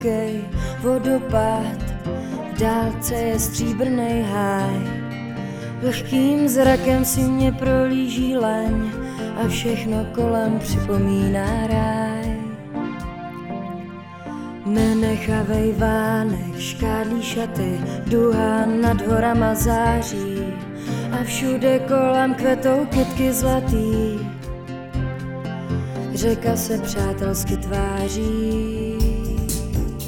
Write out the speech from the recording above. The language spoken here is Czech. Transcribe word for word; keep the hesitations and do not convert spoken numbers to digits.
Kej, vodopád, v dálce je stříbrnej háj. Lehkým zrakem si mě prolíží laň a všechno kolem připomíná ráj. Nenechavej vánek, škádlí šaty, duha nad horama září a všude kolem kvetou kytky zlatý. Řeka se přátelsky tváří.